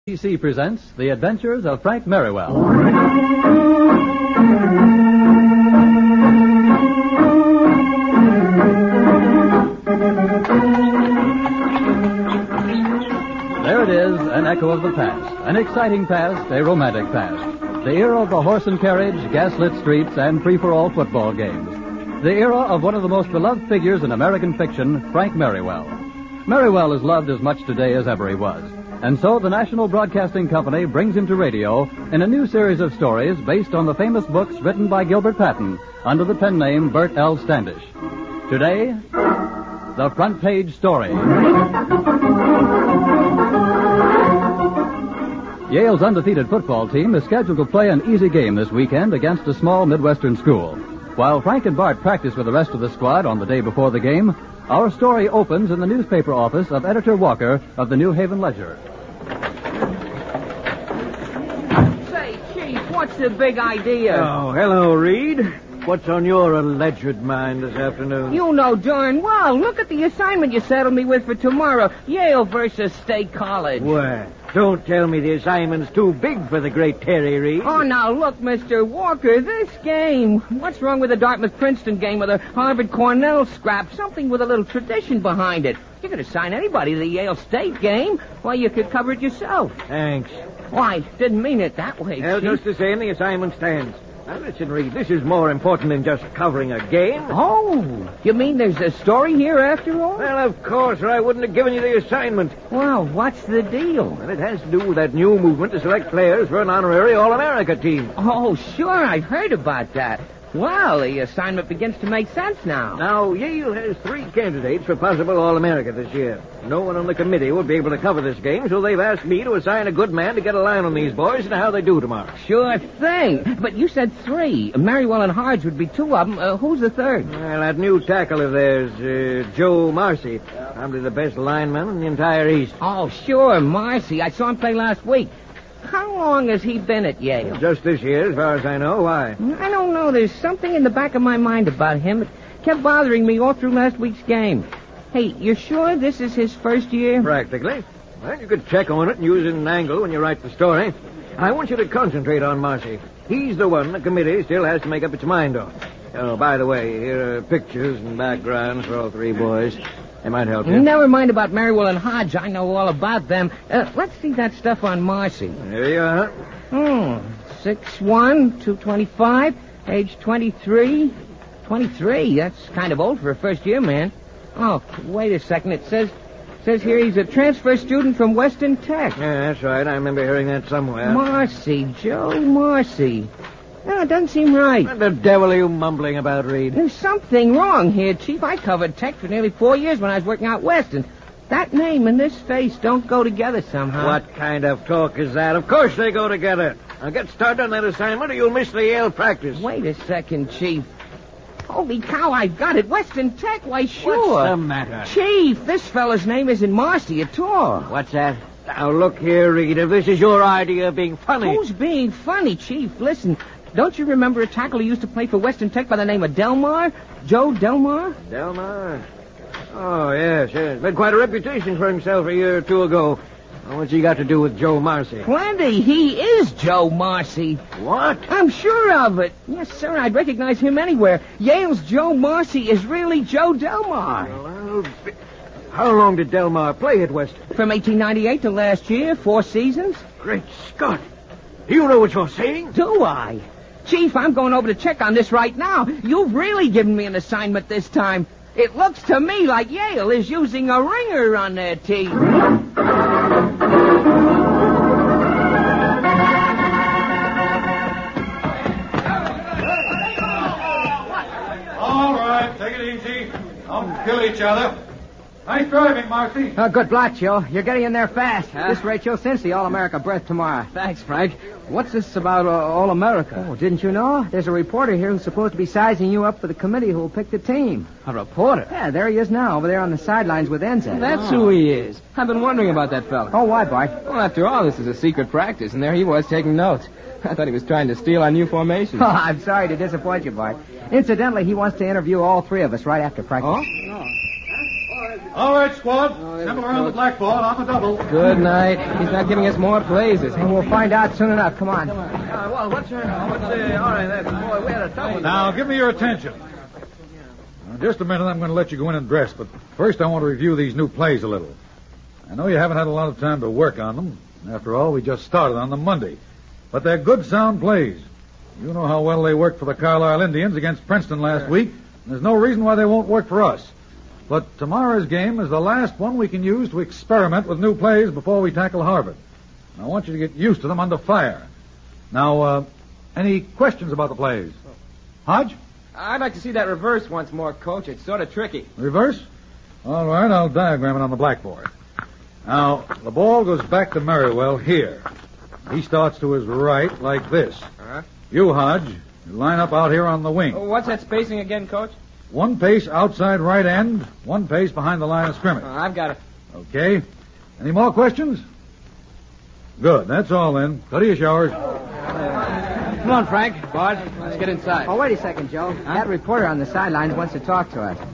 ABC presents The Adventures of Frank Merriwell. There it is, an echo of the past. An exciting past, a romantic past. The era of the horse and carriage, gaslit streets, and free-for-all football games. The era of one of the most beloved figures in American fiction, Frank Merriwell. Merriwell is loved as much today as ever he was. And so the National Broadcasting Company brings him to radio in a new series of stories based on the famous books written by Gilbert Patton under the pen name Bert L. Standish. Today, the front page story. Yale's undefeated football team is scheduled to play an easy game this weekend against a small Midwestern school. While Frank and Bart practice with the rest of the squad on the day before the game, our story opens in the newspaper office of Editor Walker of the New Haven Ledger. Say, Chief, what's the big idea? Oh, hello, Reed. What's on your alleged mind this afternoon? You know darn well. Look at the assignment you settled me with for tomorrow. Yale versus State College. Well, don't tell me the assignment's too big for the great Terry Reed. Oh, now look, Mr. Walker, this game. What's wrong with the Dartmouth-Princeton game or the Harvard-Cornell scrap? Something with a little tradition behind it. You could assign anybody to the Yale State game. Why, you could cover it yourself. Thanks. Why, didn't mean it that way, Well, Chief. just the same, the assignment stands. Now, listen, Reed, this is more important than just covering a game. Oh, you mean there's a story here after all? Well, of course, or I wouldn't have given you the assignment. Well, what's the deal? Well, it has to do with that new movement to select players for an honorary All-America team. Oh, sure, I've heard about that. Well, the assignment begins to make sense now. Now, Yale has 3 candidates for possible All-America this year. No one on the committee will be able to cover this game, so they've asked me to assign a good man to get a line on these boys and how they do tomorrow. Sure thing. But you said 3. Merriwell and Hodge would be 2 of them. Who's the third? Well, that new tackle of theirs, Joe Marcy. Probably the best lineman in the entire East. Oh, sure, Marcy. I saw him play last week. How long has he been at Yale? Just this year, as far as I know. Why? I don't know. There's something in the back of my mind about him. It kept bothering me all through last week's game. Hey, you're sure this is his first year? Practically. Well, you could check on it and use it in an angle when you write the story. I want you to concentrate on Marcy. He's the one the committee still has to make up its mind on. Oh, by the way, here are pictures and backgrounds for all 3 boys. They might help you. Never mind about Merriwell and Hodge. I know all about them. Let's see that stuff on Marcy. Here you are. 6'1", 225, age 23. 23? That's kind of old for a first-year man. Oh, wait a second. It says here he's a transfer student from Western Tech. Yeah, that's right. I remember hearing that somewhere. Marcy, Joe Marcy. No, it doesn't seem right. What the devil are you mumbling about, Reed? There's something wrong here, Chief. I covered Tech for nearly 4 years when I was working out west, and that name and this face don't go together somehow. What kind of talk is that? Of course they go together. Now get started on that assignment or you'll miss the Yale practice. Wait a second, Chief. Holy cow, I've got it. Western Tech, why, sure. What's the matter? Chief, this fella's name isn't Marcy at all. What's that? Now, look here, Reed. If this is your idea of being funny... Who's being funny, Chief? Listen, don't you remember a tackle who used to play for Western Tech by the name of Delmar? Joe Delmar? Delmar? Oh, yes. Made quite a reputation for himself a year or 2 ago. Well, what's he got to do with Joe Marcy? Plenty. He is Joe Marcy. What? I'm sure of it. Yes, sir, I'd recognize him anywhere. Yale's Joe Marcy is really Joe Delmar. Well, how long did Delmar play at Western? From 1898 to last year, 4 seasons. Great Scott. Do you know what you're saying? Do I? Chief, I'm going over to check on this right now. You've really given me an assignment this time. It looks to me like Yale is using a ringer on their team. All right, take it easy. Don't kill each other. Nice driving, Marcy. Good block, Joe. You're getting in there fast. This rate you'll cinch the All-America berth tomorrow. Thanks, Frank. What's this about All-America? Oh, didn't you know? There's a reporter here who's supposed to be sizing you up for the committee who will pick the team. A reporter? Yeah, there he is now, over there on the sidelines with Enza. That's who he is. I've been wondering about that fella. Oh, why, Bart? Well, after all, this is a secret practice, and there he was taking notes. I thought he was trying to steal our new formation. Oh, I'm sorry to disappoint you, Bart. Incidentally, he wants to interview all 3 of us right after practice. Oh? All right, squad. Assemble around the blackboard on the double. Good night. He's not giving us more plays, is he? And we'll find out soon enough. Come on. Well, what's all right, boy, we had a double. Now, give me your attention. In just a minute, I'm going to let you go in and dress, but first I want to review these new plays a little. I know you haven't had a lot of time to work on them. After all, we just started on them Monday. But they're good, sound plays. You know how well they worked for the Carlisle Indians against Princeton last week. There's no reason why they won't work for us. But tomorrow's game is the last one we can use to experiment with new plays before we tackle Harvard. And I want you to get used to them under fire. Now, any questions about the plays? Hodge? I'd like to see that reverse once more, Coach. It's sort of tricky. Reverse? All right, I'll diagram it on the blackboard. Now, the ball goes back to Merriwell here. He starts to his right like this. Uh-huh. You, Hodge, you line up out here on the wing. What's that spacing again, Coach? 1 pace outside right end, 1 pace behind the line of scrimmage. I've got it. Okay. Any more questions? Good. That's all then. Go to your showers. Come on, Frank. Bud, let's get inside. Oh, wait a second, Joe. That reporter on the sidelines wants to talk to us.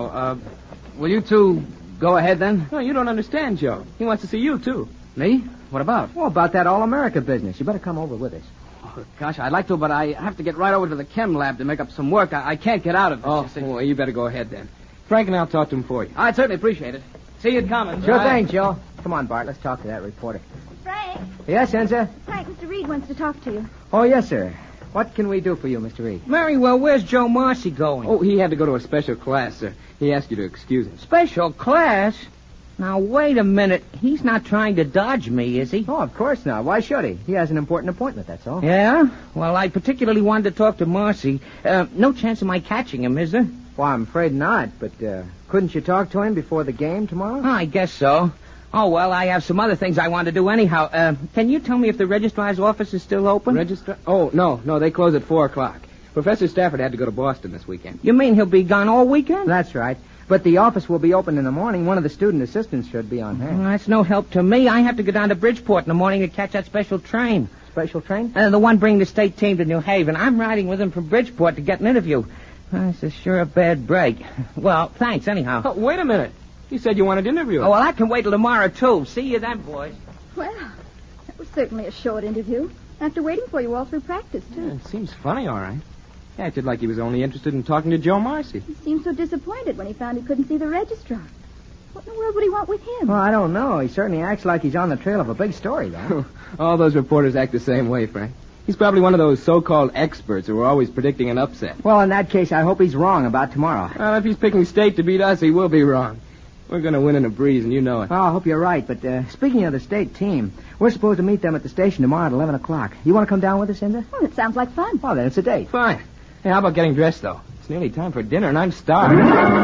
Will you two go ahead then? No, you don't understand, Joe. He wants to see you, too. Me? What about? Well, about that All-America business. You better come over with us. Oh, gosh, I'd like to, but I have to get right over to the chem lab to make up some work. I can't get out of this. Well, you better go ahead then. Frank and I'll talk to him for you. I'd certainly appreciate it. See you coming. Sure thing, Joe. Come on, Bart. Let's talk to that reporter. Frank. Yes, Enza? Frank, Mr. Reed wants to talk to you. Oh, yes, sir. What can we do for you, Mr. Reed? Merriwell, where's Joe Marcy going? Oh, he had to go to a special class, sir. He asked you to excuse him. Special class? Now, wait a minute. He's not trying to dodge me, is he? Oh, of course not. Why should he? He has an important appointment, that's all. Yeah? Well, I particularly wanted to talk to Marcy. No chance of my catching him, is there? Well, I'm afraid not, but couldn't you talk to him before the game tomorrow? Oh, I guess so. Oh, well, I have some other things I want to do anyhow. Can you tell me if the registrar's office is still open? Registrar? Oh, no, they close at 4 o'clock. Professor Stafford had to go to Boston this weekend. You mean he'll be gone all weekend? That's right. But the office will be open in the morning. One of the student assistants should be on hand. That's no help to me. I have to go down to Bridgeport in the morning to catch that special train. Special train? The one bringing the state team to New Haven. I'm riding with him from Bridgeport to get an interview. This is sure a bad break. Well, thanks anyhow. Oh, wait a minute. You said you wanted to interview him. Oh, well, I can wait till tomorrow, too. See you then, boys. Well, that was certainly a short interview. After waiting for you all through practice, too. It seems funny, all right. He acted like he was only interested in talking to Joe Marcy. He seemed so disappointed when he found he couldn't see the registrar. What in the world would he want with him? Well, I don't know. He certainly acts like he's on the trail of a big story, though. All those reporters act the same way, Frank. He's probably one of those so-called experts who are always predicting an upset. Well, in that case, I hope he's wrong about tomorrow. Well, if he's picking state to beat us, he will be wrong. We're going to win in a breeze, and you know it. Well, I hope you're right. But speaking of the state team, we're supposed to meet them at the station tomorrow at 11 o'clock. You want to come down with us, Inda? Oh, that sounds like fun. Well, then it's a date. Fine. Hey, how about getting dressed, though? It's nearly time for dinner, and I'm starved.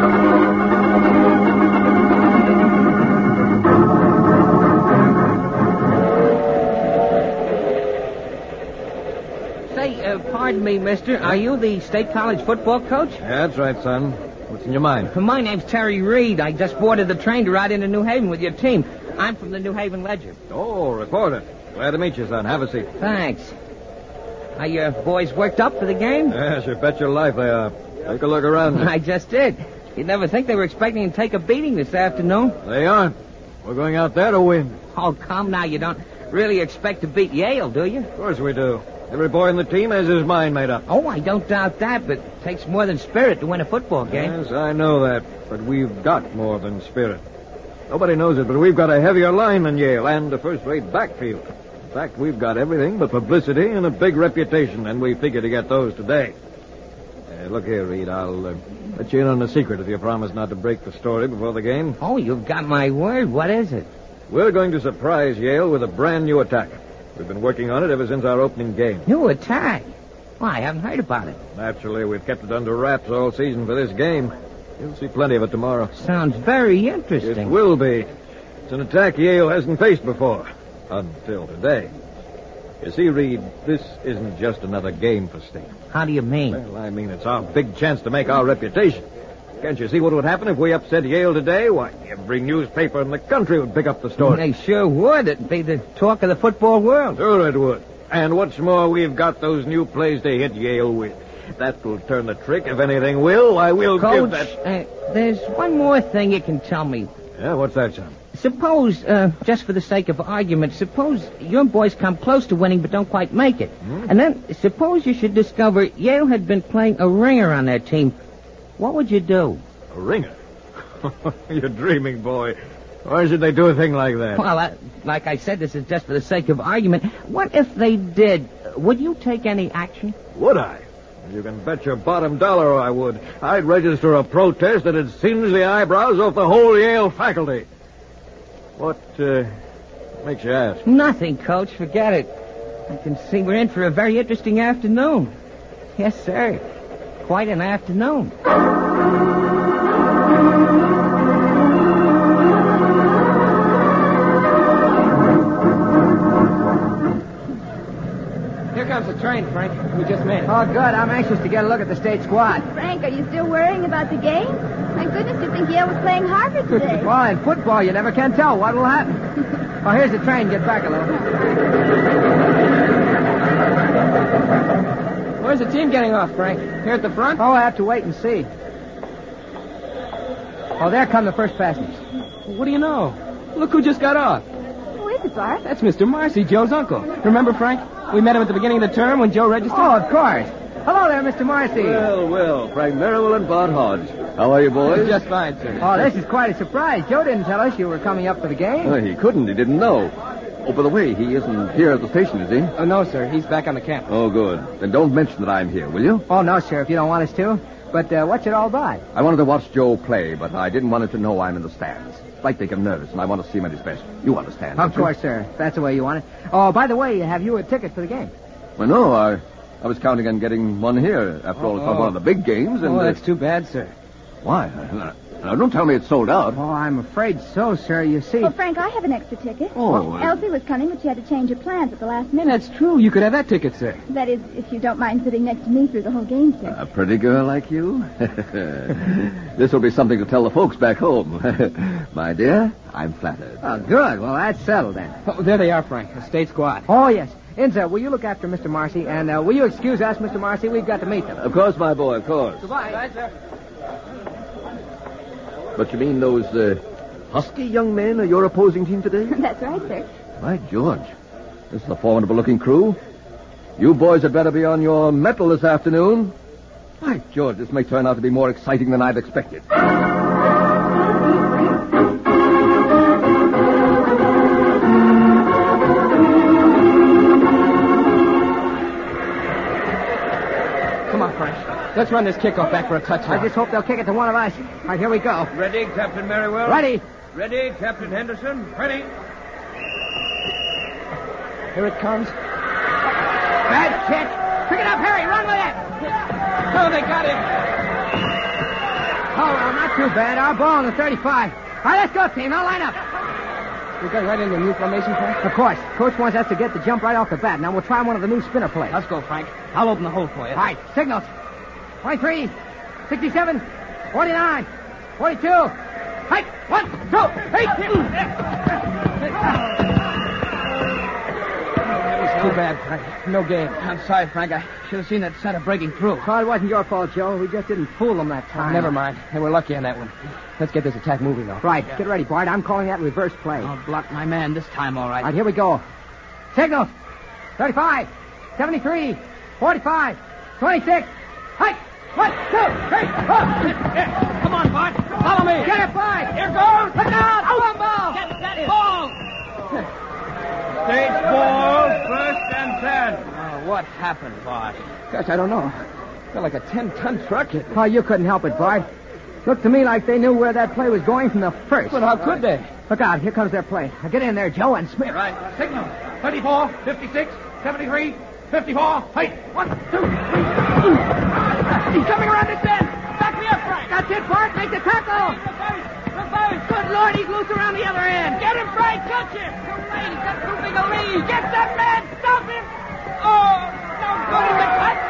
Say, pardon me, mister. Are you the state college football coach? Yeah, that's right, son. What's in your mind? My name's Terry Reed. I just boarded the train to ride into New Haven with your team. I'm from the New Haven Ledger. Oh, reporter. Glad to meet you, son. Have a seat. Thanks. Are your boys worked up for the game? Yes, you bet your life they are. Take a look around. I just did. You'd never think they were expecting to take a beating this afternoon. They aren't. We're going out there to win. Oh, come now. You don't really expect to beat Yale, do you? Of course we do. Every boy in the team has his mind made up. Oh, I don't doubt that, but it takes more than spirit to win a football game. Yes, I know that, but we've got more than spirit. Nobody knows it, but we've got a heavier line than Yale and a first-rate backfield. In fact, we've got everything but publicity and a big reputation, and we figure to get those today. Look here, Reed, I'll let you in on a secret if you promise not to break the story before the game. Oh, you've got my word. What is it? We're going to surprise Yale with a brand new attack. We've been working on it ever since our opening game. New attack? Well, I haven't heard about it. Naturally, we've kept it under wraps all season for this game. You'll see plenty of it tomorrow. Sounds very interesting. It will be. It's an attack Yale hasn't faced before. Until today. You see, Reed, this isn't just another game for State. How do you mean? Well, I mean it's our big chance to make our reputation. Can't you see what would happen if we upset Yale today? Why, every newspaper in the country would pick up the story. They sure would. It'd be the talk of the football world. Sure it would. And what's more, we've got those new plays to hit Yale with. That will turn the trick. If anything will, I will give Coach, that... there's one more thing you can tell me. Yeah, what's that, son? Suppose, just for the sake of argument, suppose your boys come close to winning but don't quite make it. And then suppose you should discover Yale had been playing a ringer on their team. What would you do? A ringer? You're dreaming, boy. Why should they do a thing like that? Well, like I said, this is just for the sake of argument. What if they did? Would you take any action? Would I? You can bet your bottom dollar I would. I'd register a protest that'd singe the eyebrows off the whole Yale faculty. What makes you ask? Nothing, Coach. Forget it. I can see we're in for a very interesting afternoon. Yes, sir. Quite an afternoon. Here comes the train, Frank. We just made it. Oh, good. I'm anxious to get a look at the state squad. Frank, are you still worrying about the game? Thank goodness you think Yale was playing Harvard today. Well, in football, you never can tell what will happen. Oh, here's the train. Get back a little. Where's the team getting off, Frank? Here at the front? Oh, I have to wait and see. Oh, there come the first passengers. What do you know? Look who just got off. Who is it, Bart? That's Mr. Marcy, Joe's uncle. Remember, Frank? We met him at the beginning of the term when Joe registered. Oh, of course. Hello there, Mr. Marcy. Well, Frank Merrill and Bart Hodge. How are you, boys? Just fine, sir. Oh, this is quite a surprise. Joe didn't tell us you were coming up for the game. Well, he couldn't. He didn't know. Oh, by the way, he isn't here at the station, is he? Oh, no, sir. He's back on the campus. Oh, good. Then don't mention that I'm here, will you? Oh, no, sir, if you don't want us to. But what's it all about? I wanted to watch Joe play, but I didn't want him to know I'm in the stands. It's like they get nervous, and I want to see him at his best. You understand, Of don't you? course, sir. If that's the way you want it. Oh, by the way, have you a ticket for the game? Well, no, I was counting on getting one here. After all, it's not one of the big games, and... Oh, that's too bad, sir. Why? Now, don't tell me it's sold out. Oh, I'm afraid so, sir. You see... Well, Frank, I have an extra ticket. Oh, Elsie was coming, but she had to change her plans at the last minute. That's true. You could have that ticket, sir. That is, if you don't mind sitting next to me through the whole game, sir. A pretty girl like you? This will be something to tell the folks back home. My dear, I'm flattered. Oh, good. Well, that's settled then. Oh, there they are, Frank. The state squad. Oh, yes. Inza, will you look after Mr. Marcy? And will you excuse us, Mr. Marcy? We've got to meet them. Of course, my boy, of course. Goodbye, sir. But you mean those husky young men are your opposing team today? That's right, sir. By George. This is a formidable-looking crew. You boys had better be on your mettle this afternoon. By George, this may turn out to be more exciting than I'd expected. Come on, Frank. Let's run this kickoff back for a touchdown. I just hope they'll kick it to one of us. All right, here we go. Ready, Captain Merriwell? Ready. Ready, Captain Henderson? Ready? Here it comes. Bad kick. Pick it up, Harry. Run with it. Oh, they got him. Oh, well, not too bad. Our ball on the 35. All right, let's go, team. Now line up. We're going right into a new formation, Frank? Of course. Coach wants us to get the jump right off the bat. Now we'll try one of the new spinner plays. Let's go, Frank. I'll open the hole for you. All right, signals. 23, 67, 49, 42. Hike, 1, 2, 3. Too bad, Frank. No game. I'm sorry, Frank. I should have seen that center breaking through. Oh, it wasn't your fault, Joe. We just didn't fool them that time. Never mind. They were lucky on that one. Let's get this attack moving, though. Right, get ready, Bart. I'm calling that reverse play. I'll block my man this time, all All right. right, here we go. Signals. 35, 73, 45, 26. Hike. 1, 2, 3, 4. Come on, Bart. Follow me. Get it, Bart. Here goes. Look out. One ball. Get it. Ball! State ball, 1st and 10. Oh, what happened, Bart? Gosh, I don't know. Felt like a 10-ton truck hit me. Oh, you couldn't help it, Bart. Looked to me like they knew where that play was going from the first. But how could they? Look out. Here comes their play. Now get in there, Joe, and Smith. Right. Signal. 34, 56, 73, 54. Height. 1, 2, 3. He's coming around this bend. Back me up, Frank. That's it, Bart. Make the tackle. Good Lord, he's loose around the other end. Get him, Frank. Touch him. Too late. He's got too big a lead. Get that man. Stop him. Oh, no good. It's a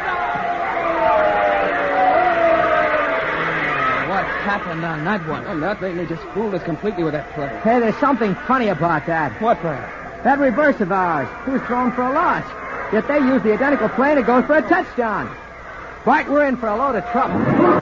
touchdown. What happened on that one? Oh, nothing. They just fooled us completely with that play. Hey, there's something funny about that. What, Frank? That reverse of ours. He was thrown for a loss. Yet they used the identical play and it goes for a touchdown. Bart, we're in for a load of trouble.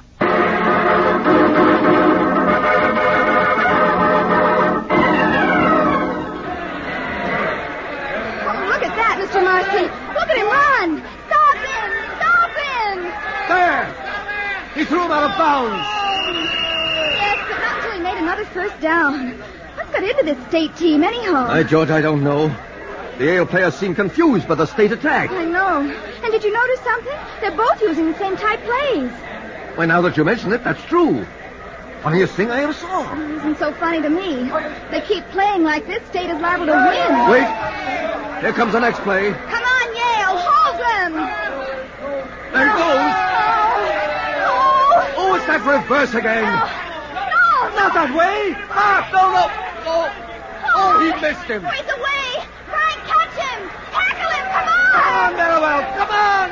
Look at that, Mr. Marcy. Look at him run. Stop him. Stop him. There! He threw him out of bounds. Yes, but not until he made another first down. What got into this state team anyhow? George, I don't know. The Yale players seem confused by the state attack. I know. And did you notice something? They're both using the same type plays. Why, now that you mention it, that's true. Funniest thing I ever saw. It isn't so funny to me. They keep playing like this state is liable to win. Wait. Here comes the next play. Come on, Yale. Hold them. There it goes. Oh. Oh, it's that reverse again. No. Not that way. Ah, no. Oh, he missed him. Oh, he's away. Frank, catch him. Tackle him. Come on. Come on, Maribel. Come on.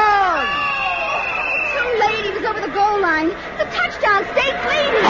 Too late. He was over the goal line. The touchdown. State's leading.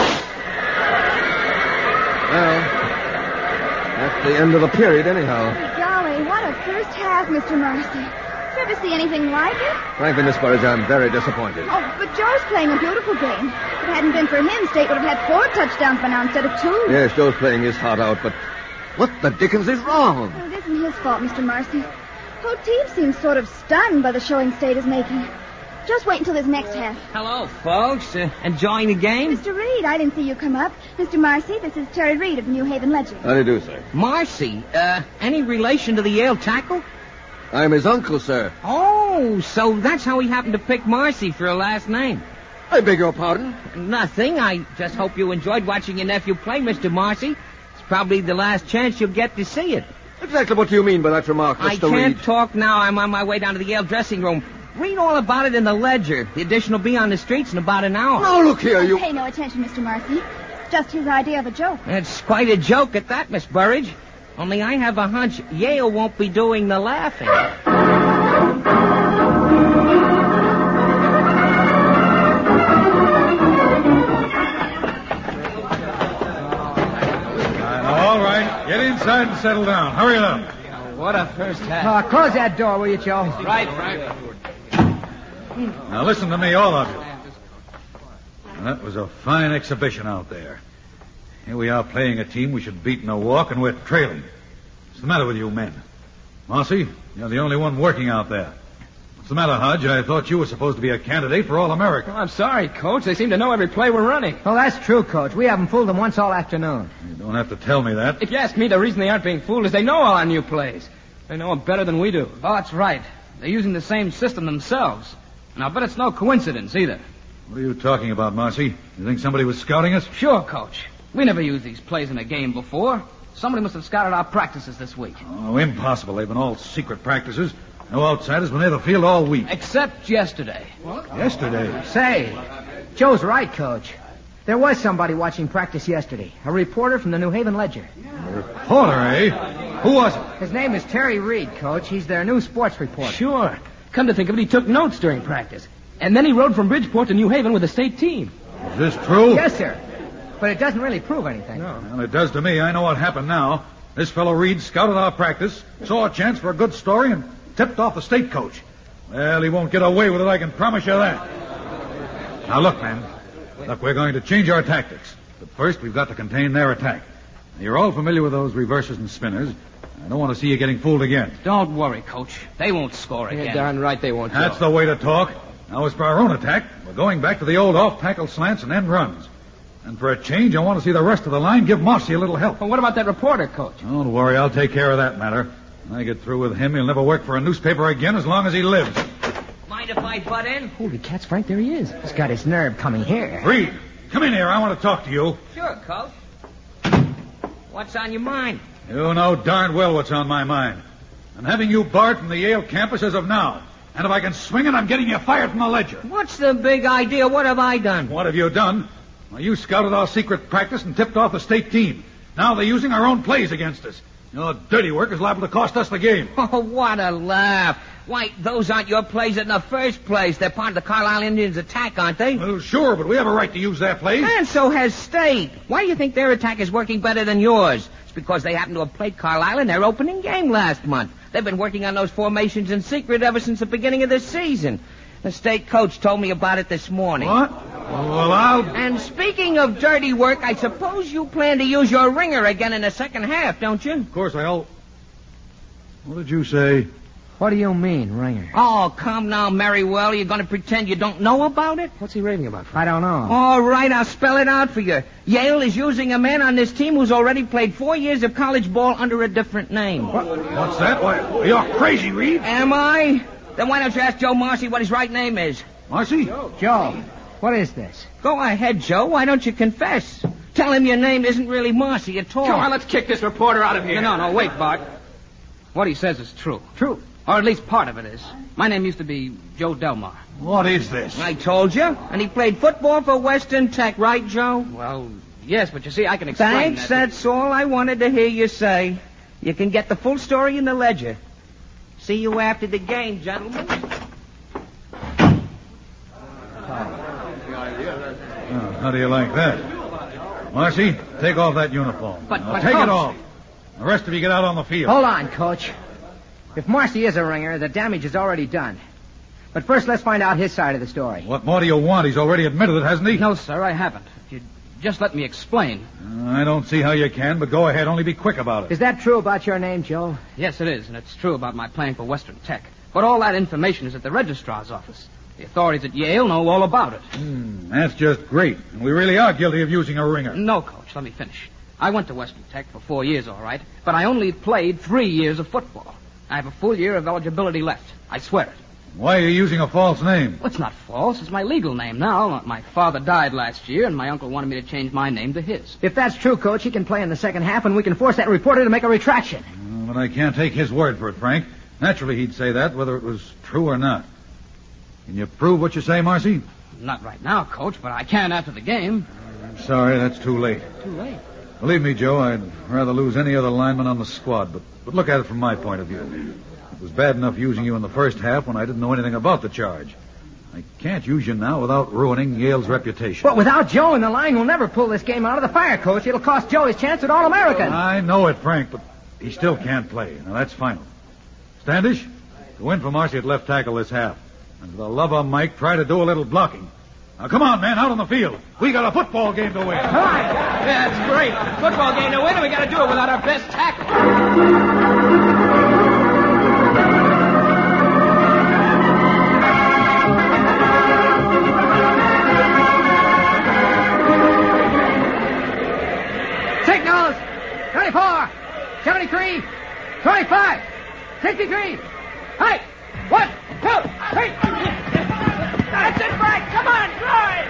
Well, that's the end of the period anyhow. Golly, what a first half, Mr. Marcy. Did you ever see anything like it? Frankly, Miss Burridge, I'm very disappointed. Oh, but Joe's playing a beautiful game. If it hadn't been for him, State would have had 4 touchdowns by now instead of 2. Yes, Joe's playing his heart out, but what the dickens is wrong? Well, it isn't his fault, Mr. Marcy. The whole team seems sort of stunned by the showing State is making. Just wait until this next half. Hello, folks. Enjoying the game? Mr. Reed, I didn't see you come up. Mr. Marcy, this is Terry Reed of the New Haven Ledger. How do you do, sir? Marcy, any relation to the Yale tackle? I'm his uncle, sir. Oh, so that's how he happened to pick Marcy for a last name. I beg your pardon? Nothing. I just hope you enjoyed watching your nephew play, Mr. Marcy. It's probably the last chance you'll get to see it. Exactly what do you mean by that remark, Mr. I can't Reed? talk now. I'm on my way down to the Yale dressing room. Read all about it in the Ledger. The edition will be on the streets in about an hour. No, look here, you... Pay no attention, Mr. Marcy. It's just his idea of a joke. It's quite a joke at that, Miss Burridge. Only I have a hunch Yale won't be doing the laughing. All right, get inside and settle down. Hurry up. What a first half. Close that door, will you, Joe? Right, Frank. Now listen to me, all of you. That was a fine exhibition out there. Here we are playing a team we should beat in a walk, and we're trailing. What's the matter with you men? Marcy, you're the only one working out there. What's the matter, Hodge? I thought you were supposed to be a candidate for All-America. Oh, I'm sorry, Coach. They seem to know every play we're running. Well, that's true, Coach. We haven't fooled them once all afternoon. You don't have to tell me that. If you ask me, the reason they aren't being fooled is they know all our new plays. They know them better than we do. Oh, that's right. They're using the same system themselves. And I'll bet it's no coincidence either. What are you talking about, Marcy? You think somebody was scouting us? Sure, Coach. We never used these plays in a game before. Somebody must have scouted our practices this week. Oh, impossible. They've been all secret practices. No outsiders been near the field all week. Except yesterday. Yesterday? Say, Joe's right, Coach. There was somebody watching practice yesterday. A reporter from the New Haven Ledger. A reporter, eh? Who was it? His name is Terry Reed, Coach. He's their new sports reporter. Sure. Come to think of it, he took notes during practice. And then he rode from Bridgeport to New Haven with the state team. Is this true? Yes, sir. But it doesn't really prove anything. No. Well, it does to me. I know what happened now. This fellow Reed scouted our practice, saw a chance for a good story, and tipped off the state coach. Well, he won't get away with it, I can promise you that. Now, look, man. Look, we're going to change our tactics. But first, we've got to contain their attack. You're all familiar with those reverses and spinners. I don't want to see you getting fooled again. Don't worry, Coach. They won't score again. Yeah, darn right they won't. That's the way to talk. Now, as for our own attack, we're going back to the old off-tackle slants and end runs. And for a change, I want to see the rest of the line give Marcy a little help. Well, what about that reporter, Coach? Don't worry, I'll take care of that matter. When I get through with him, he'll never work for a newspaper again as long as he lives. Mind if I butt in? Holy cats, Frank, there he is. He's got his nerve coming here. Reed, come in here. I want to talk to you. Sure, Coach. What's on your mind? You know darn well what's on my mind. I'm having you barred from the Yale campus as of now. And if I can swing it, I'm getting you fired from the Ledger. What's the big idea? What have I done? What have you done? Well, you scouted our secret practice and tipped off the state team. Now they're using our own plays against us. Your dirty work is liable to cost us the game. Oh, what a laugh. Why, those aren't your plays in the first place. They're part of the Carlisle Indians' attack, aren't they? Well, sure, but we have a right to use their plays. And so has State. Why do you think their attack is working better than yours? It's because they happen to have played Carlisle in their opening game last month. They've been working on those formations in secret ever since the beginning of the season. The state coach told me about it this morning. What? Well, And speaking of dirty work, I suppose you plan to use your ringer again in the second half, don't you? Of course, What did you say? What do you mean, ringer? Oh, come now, Merriwell. You're going to pretend you don't know about it? What's he raving about? I don't know. All right, I'll spell it out for you. Yale is using a man on this team who's already played 4 years of college ball under a different name. What's that? Why, you're crazy, Reed. Am I? Then why don't you ask Joe Marcy what his right name is? Marcy? Joe, what is this? Go ahead, Joe. Why don't you confess? Tell him your name isn't really Marcy at all. Come on, let's kick this reporter out of here. No, wait, Bart. What he says is true. True. Or at least part of it is. My name used to be Joe Delmar. What is this? I told you. And he played football for Western Tech, right, Joe? Well, yes, but you see, I can explain Thanks, that's all I wanted to hear you say. You can get the full story in the ledger. See you after the game, gentlemen. How do you like that? Marcy, take off that uniform. But take Coach. it off. The rest of you get out on the field. Hold on, Coach. If Marcy is a ringer, the damage is already done. But first, let's find out his side of the story. What more do you want? He's already admitted it, hasn't he? No, sir, I haven't. If you'd just let me explain. I don't see how you can, but go ahead. Only be quick about it. Is that true about your name, Joe? Yes, it is, and it's true about my playing for Western Tech. But all that information is at the registrar's office. The authorities at Yale know all about it. That's just great. And we really are guilty of using a ringer. No, Coach, let me finish. I went to Western Tech for 4 years, all right, but I only played 3 years of football. I have a full year of eligibility left. I swear it. Why are you using a false name? Well, it's not false. It's my legal name now. My father died last year, and my uncle wanted me to change my name to his. If that's true, Coach, he can play in the second half, and we can force that reporter to make a retraction. But I can't take his word for it, Frank. Naturally, he'd say that, whether it was true or not. Can you prove what you say, Marcy? Not right now, Coach, but I can after the game. I'm sorry, that's too late. Too late. Believe me, Joe, I'd rather lose any other lineman on the squad, but look at it from my point of view. It was bad enough using you in the first half when I didn't know anything about the charge. I can't use you now without ruining Yale's reputation. But without Joe in the line, we'll never pull this game out of the fire, Coach. It'll cost Joe his chance at All-American. I know it, Frank, but he still can't play. Now, that's final. Standish, go in for Marcy at left tackle this half. And for the love of Mike, try to do a little blocking. Now, come on, man, out on the field. We got a football game to win. Come on. Yeah, that's great. Football game to win, and we got to do it without our best tackle. Signals! 24, 73, 25, 63. Hey! 1, 2, 3. That's it, Frank. Come on, drive.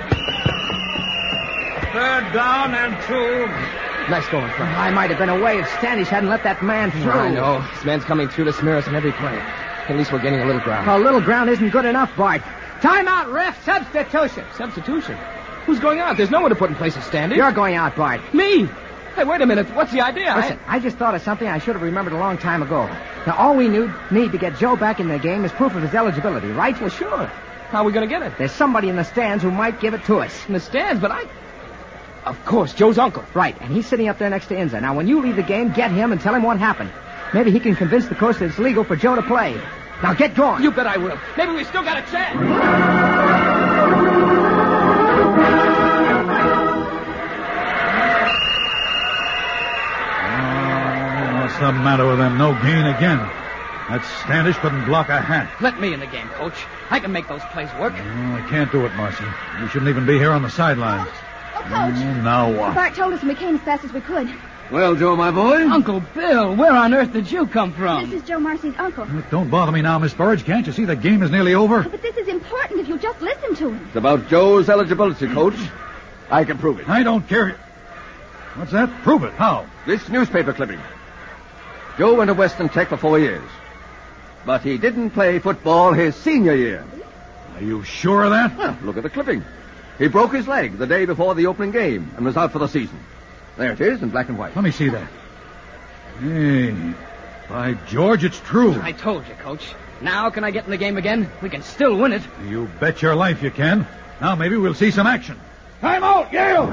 Third down and 2. Nice going, Frank. I might have been away if Standish hadn't let that man through. I know. This man's coming through to smear us in every play. At least we're gaining a little ground. A little ground isn't good enough, Bart. Timeout, ref. Substitution. Substitution? Who's going out? There's no one to put in place of Standish. You're going out, Bart. Me? Hey, wait a minute. What's the idea? Listen, I just thought of something I should have remembered a long time ago. Now, all we need to get Joe back in the game is proof of his eligibility, right? Well, sure. How are we going to get it? There's somebody in the stands who might give it to us. In the stands, but Of course, Joe's uncle. Right, and he's sitting up there next to Inza. Now, when you leave the game, get him and tell him what happened. Maybe he can convince the coach that it's legal for Joe to play. Now, get going. You bet I will. Maybe we still got a chance. What's the matter with them? No gain again. That Standish couldn't block a hat. Let me in the game, Coach. I can make those plays work. I can't do it, Marcy. You shouldn't even be here on the sideline. Coach. Now what? Bart told us and we came as fast as we could. Well, Joe, my boy. Uncle Bill, where on earth did you come from? This is Joe Marcy's uncle. Don't bother me now, Miss Burridge. Can't you see the game is nearly over? But this is important if you just listen to him. It's about Joe's eligibility, Coach. I can prove it. I don't care. What's that? Prove it. How? This newspaper clipping. Joe went to Western Tech for 4 years. But he didn't play football his senior year. Are you sure of that? Well, look at the clipping. He broke his leg the day before the opening game and was out for the season. There it is in black and white. Let me see that. Hey, by George, it's true. I told you, Coach. Now can I get in the game again? We can still win it. You bet your life you can. Now maybe we'll see some action. Time out, Yale!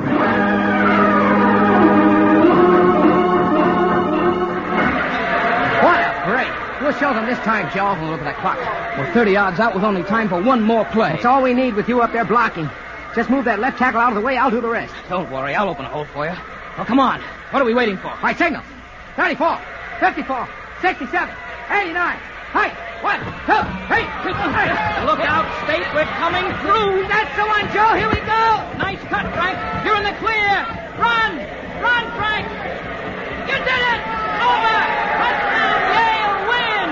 What a break. We'll show them this time, Joe. Oh, look at that clock. We're 30 yards out with only time for one more play. That's all we need with you up there blocking. Just move that left tackle out of the way. I'll do the rest. Don't worry. I'll open a hole for you. Oh, come on. What are we waiting for? My signal. 94, 54, 67, 89. Hey, 1, 2, 3. Look out, State. We're coming through. That's the one, Joe. Here we go. Nice cut, Frank. You're in the clear. Run. Run, Frank. You did it. Over. Touchdown. Yale win.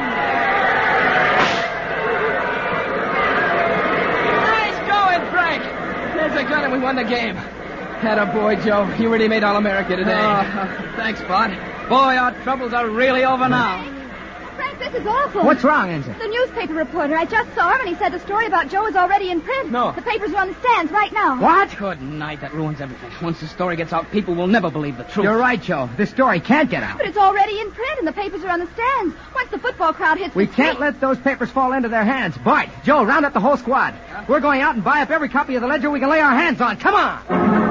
Nice going, Frank. There's a gun and we won the game. Atta boy, Joe. You really made All-America today. Oh, thanks, Bud. Boy, our troubles are really over now. Frank, this is awful. What's wrong, Enza? The newspaper reporter. I just saw him, and he said the story about Joe is already in print. No. The papers are on the stands right now. What? Good night. That ruins everything. Once the story gets out, people will never believe the truth. You're right, Joe. This story can't get out. But it's already in print, and the papers are on the stands. Once the football crowd hits We the can't street- let those papers fall into their hands. Bart, Joe, round up the whole squad. We're going out and buy up every copy of the Ledger we can lay our hands on. Come on!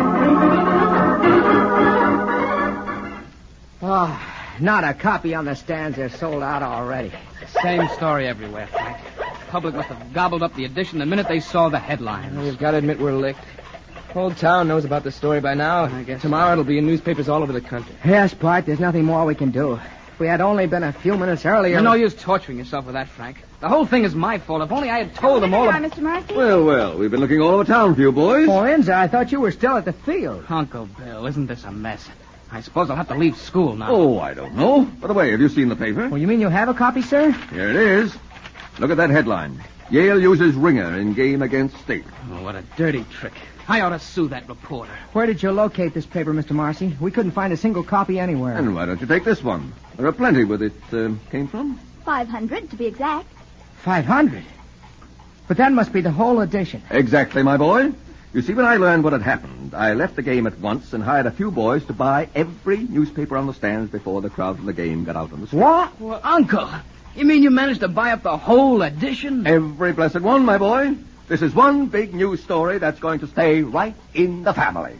Oh, not a copy on the stands. They're sold out already. Same story everywhere, Frank. The public must have gobbled up the edition the minute they saw the headlines. We've got to admit we're licked. Whole town knows about the story by now. I guess. Tomorrow it'll be in newspapers all over the country. Yes, Bart, there's nothing more we can do. If we had only been a few minutes earlier... You're no use torturing yourself with that, Frank. The whole thing is my fault. If only I had told them all... There you are, Mr. Marcy. Well, we've been looking all over town for you boys. Oh, Enza, I thought you were still at the field. Uncle Bill, isn't this a mess? I suppose I'll have to leave school now. Oh, I don't know. By the way, have you seen the paper? Oh, you mean you have a copy, sir? Here it is. Look at that headline. Yale uses ringer in game against State. Oh, what a dirty trick. I ought to sue that reporter. Where did you locate this paper, Mr. Marcy? We couldn't find a single copy anywhere. And why don't you take this one? There are plenty where it came from. 500, to be exact. 500? But that must be the whole edition. Exactly, my boy. You see, when I learned what had happened, I left the game at once and hired a few boys to buy every newspaper on the stands before the crowd from the game got out on the street. What? Well, Uncle, you mean you managed to buy up the whole edition? Every blessed one, my boy. This is one big news story that's going to stay right in the family.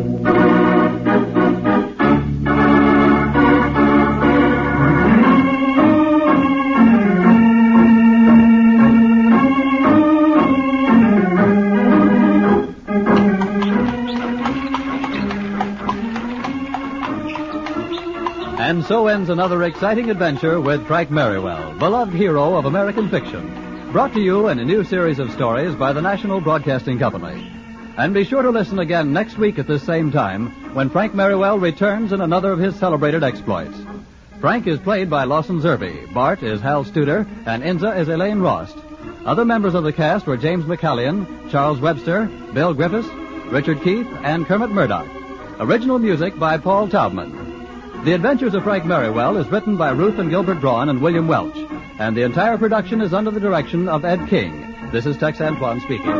And so ends another exciting adventure with Frank Merriwell, beloved hero of American fiction. Brought to you in a new series of stories by the National Broadcasting Company. And be sure to listen again next week at this same time when Frank Merriwell returns in another of his celebrated exploits. Frank is played by Lawson Zerbe, Bart is Hal Studer, and Enza is Elaine Rost. Other members of the cast were James McCallion, Charles Webster, Bill Griffiths, Richard Keith, and Kermit Murdoch. Original music by Paul Taubman. The Adventures of Frank Merriwell is written by Ruth and Gilbert Braun and William Welch, and the entire production is under the direction of Ed King. This is Tex Antoine speaking.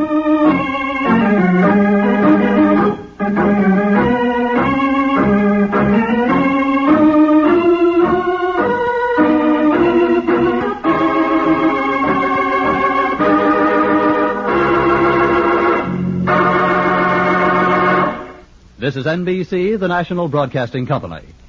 This is NBC, the National Broadcasting Company.